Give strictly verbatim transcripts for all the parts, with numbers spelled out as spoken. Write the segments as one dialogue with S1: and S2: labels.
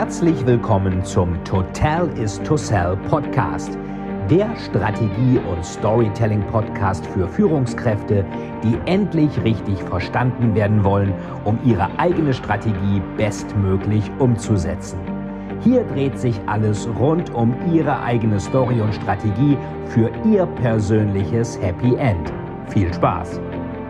S1: Herzlich willkommen zum Total is to Sell Podcast, der Strategie- und Storytelling-Podcast für Führungskräfte, die endlich richtig verstanden werden wollen, um ihre eigene Strategie bestmöglich umzusetzen. Hier dreht sich alles rund um Ihre eigene Story und Strategie für Ihr persönliches Happy End. Viel Spaß!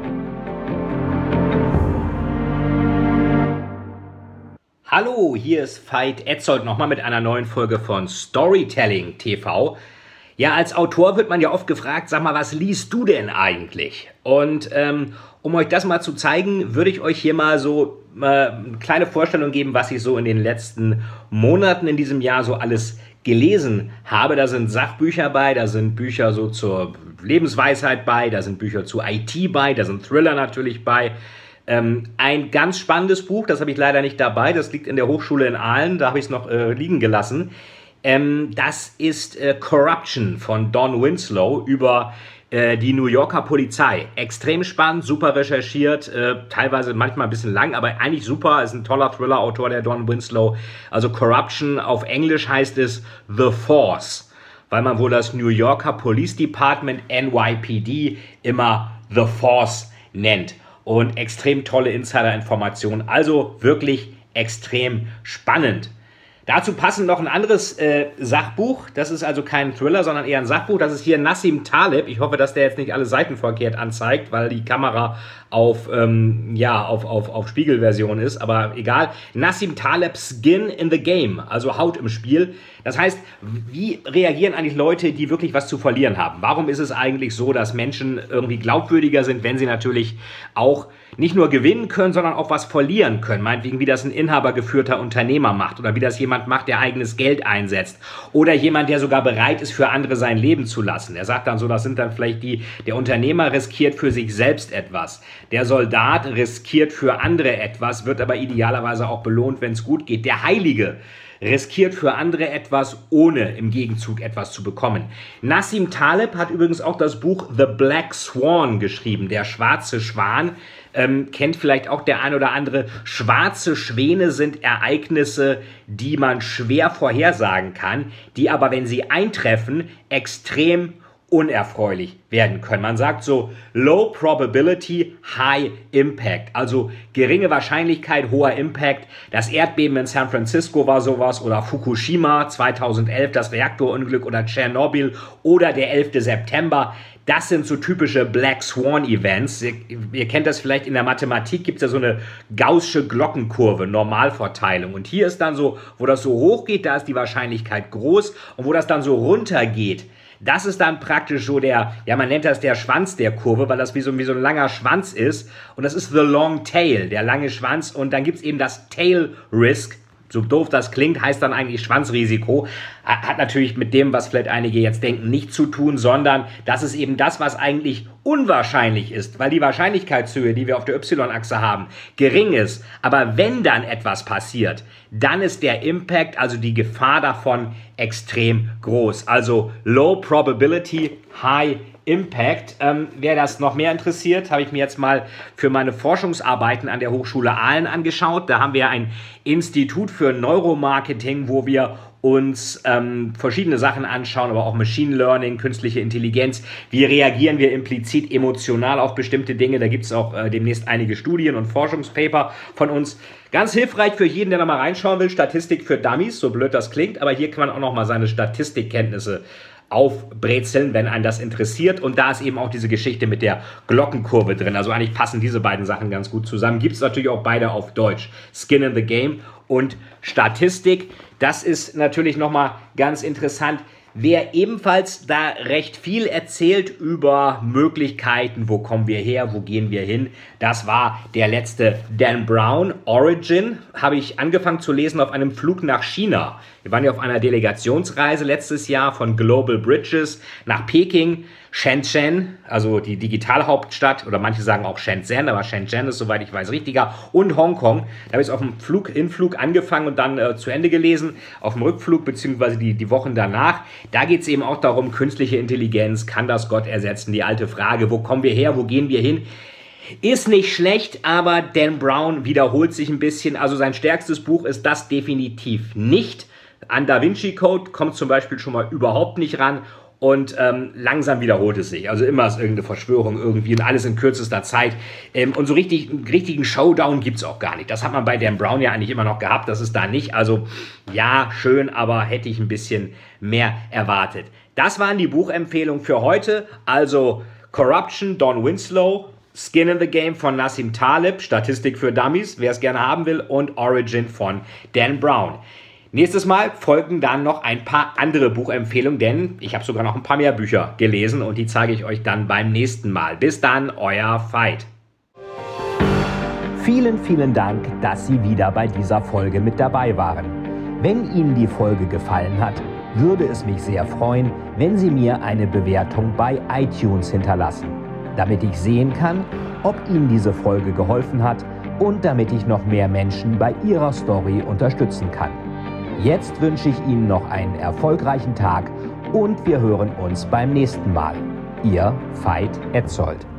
S1: Hallo, hier ist Veit Etzold nochmal mit einer neuen Folge von Storytelling T V. Ja, als Autor wird man ja oft gefragt, sag mal, was liest du denn eigentlich? Und ähm, um euch das mal zu zeigen, würde ich euch hier mal so äh, eine kleine Vorstellung geben, was ich so in den letzten Monaten in diesem Jahr so alles gelesen habe. Da sind Sachbücher bei, da sind Bücher so zur Lebensweisheit bei, da sind Bücher zu I T bei, da sind Thriller natürlich bei. Ähm, ein ganz spannendes Buch, das habe ich leider nicht dabei, das liegt in der Hochschule in Aalen, da habe ich es noch äh, liegen gelassen. Ähm, das ist äh, Corruption von Don Winslow über äh, die New Yorker Polizei. Extrem spannend, super recherchiert, äh, teilweise manchmal ein bisschen lang, aber eigentlich super, ist ein toller Thriller-Autor, der Don Winslow. Also Corruption, auf Englisch heißt es The Force, weil man wohl das New Yorker Police Department, N Y P D, immer The Force nennt. Und extrem tolle Insider-Informationen, also wirklich extrem spannend. Dazu passend noch ein anderes äh, Sachbuch, das ist also kein Thriller, sondern eher ein Sachbuch, das ist hier Nassim Taleb. Ich hoffe, dass der jetzt nicht alle Seiten verkehrt anzeigt, weil die Kamera auf, ähm, ja, auf, auf, auf Spiegelversion ist, aber egal. Nassim Taleb, Skin in the Game, also Haut im Spiel. Das heißt, wie reagieren eigentlich Leute, die wirklich was zu verlieren haben? Warum ist es eigentlich so, dass Menschen irgendwie glaubwürdiger sind, wenn sie natürlich auch nicht nur gewinnen können, sondern auch was verlieren können? Meinetwegen, wie das ein inhabergeführter Unternehmer macht oder wie das jemand macht, der eigenes Geld einsetzt oder jemand, der sogar bereit ist, für andere sein Leben zu lassen. Er sagt dann so, das sind dann vielleicht die, der Unternehmer riskiert für sich selbst etwas. Der Soldat riskiert für andere etwas, wird aber idealerweise auch belohnt, wenn es gut geht. Der Heilige riskiert für andere etwas, ohne im Gegenzug etwas zu bekommen. Nassim Taleb hat übrigens auch das Buch The Black Swan geschrieben, der schwarze Schwan. Ähm, kennt vielleicht auch der ein oder andere. Schwarze Schwäne sind Ereignisse, die man schwer vorhersagen kann, die aber, wenn sie eintreffen, extrem unerfreulich werden können. Man sagt so Low Probability, High Impact, also geringe Wahrscheinlichkeit, hoher Impact. Das Erdbeben in San Francisco war sowas oder Fukushima zweitausendelf, das Reaktorunglück oder Tschernobyl oder der elfte September. Das sind so typische Black Swan Events. Ihr, ihr kennt das vielleicht in der Mathematik, gibt es ja so eine gaußsche Glockenkurve, Normalverteilung. Und hier ist dann so, wo das so hoch geht, da ist die Wahrscheinlichkeit groß. Und wo das dann so runter geht, das ist dann praktisch so der, ja, man nennt das der Schwanz der Kurve, weil das wie so, wie so ein langer Schwanz ist. Und das ist the long tail, der lange Schwanz. Und dann gibt es eben das Tail Risk. So doof das klingt, heißt dann eigentlich Schwanzrisiko. Hat natürlich mit dem, was vielleicht einige jetzt denken, nichts zu tun, sondern das ist eben das, was eigentlich unwahrscheinlich ist, weil die Wahrscheinlichkeitshöhe, die wir auf der Y-Achse haben, gering ist. Aber wenn dann etwas passiert, dann ist der Impact, also die Gefahr davon, extrem groß. Also Low Probability, High Impact. Ähm, wer das noch mehr interessiert, habe ich mir jetzt mal für meine Forschungsarbeiten an der Hochschule Aalen angeschaut. Da haben wir ein Institut für Neuromarketing, wo wir uns ähm, verschiedene Sachen anschauen, aber auch Machine Learning, künstliche Intelligenz. Wie reagieren wir implizit emotional auf bestimmte Dinge? Da gibt es auch äh, demnächst einige Studien und Forschungspaper von uns. Ganz hilfreich für jeden, der da mal reinschauen will. Statistik für Dummies, so blöd das klingt, aber hier kann man auch noch mal seine Statistikkenntnisse aufbrezeln, wenn einen das interessiert. Und da ist eben auch diese Geschichte mit der Glockenkurve drin. Also eigentlich passen diese beiden Sachen ganz gut zusammen. Gibt es natürlich auch beide auf Deutsch. Skin in the Game und Statistik. Das ist natürlich nochmal ganz interessant. Wer ebenfalls da recht viel erzählt über Möglichkeiten, wo kommen wir her, wo gehen wir hin, das war der letzte Dan Brown, Origin, habe ich angefangen zu lesen auf einem Flug nach China. Wir waren ja auf einer Delegationsreise letztes Jahr von Global Bridges nach Peking, Shenzhen, also die Digitalhauptstadt, oder manche sagen auch Shenzhen, aber Shenzhen ist, soweit ich weiß, richtiger, und Hongkong. Da habe ich es auf dem Flug, Hinflug angefangen und dann äh, zu Ende gelesen, auf dem Rückflug, beziehungsweise die, die Wochen danach. Da geht es eben auch darum, künstliche Intelligenz, kann das Gott ersetzen? Die alte Frage, wo kommen wir her, wo gehen wir hin? Ist nicht schlecht, aber Dan Brown wiederholt sich ein bisschen. Also sein stärkstes Buch ist das definitiv nicht. An Da Vinci Code kommt zum Beispiel schon mal überhaupt nicht ran. Und ähm, langsam wiederholt es sich. Also immer ist irgendeine Verschwörung irgendwie und alles in kürzester Zeit. Ähm, und so richtig, einen richtigen Showdown gibt es auch gar nicht. Das hat man bei Dan Brown ja eigentlich immer noch gehabt. Das ist da nicht. Also ja, schön, aber hätte ich ein bisschen mehr erwartet. Das waren die Buchempfehlungen für heute. Also Corruption, Don Winslow, Skin in the Game von Nassim Taleb, Statistik für Dummies, wer es gerne haben will, und Origin von Dan Brown. Nächstes Mal folgen dann noch ein paar andere Buchempfehlungen, denn ich habe sogar noch ein paar mehr Bücher gelesen und die zeige ich euch dann beim nächsten Mal. Bis dann, euer Veit.
S2: Vielen, vielen Dank, dass Sie wieder bei dieser Folge mit dabei waren. Wenn Ihnen die Folge gefallen hat, würde es mich sehr freuen, wenn Sie mir eine Bewertung bei iTunes hinterlassen, damit ich sehen kann, ob Ihnen diese Folge geholfen hat und damit ich noch mehr Menschen bei ihrer Story unterstützen kann. Jetzt wünsche ich Ihnen noch einen erfolgreichen Tag und wir hören uns beim nächsten Mal. Ihr Veit Etzold.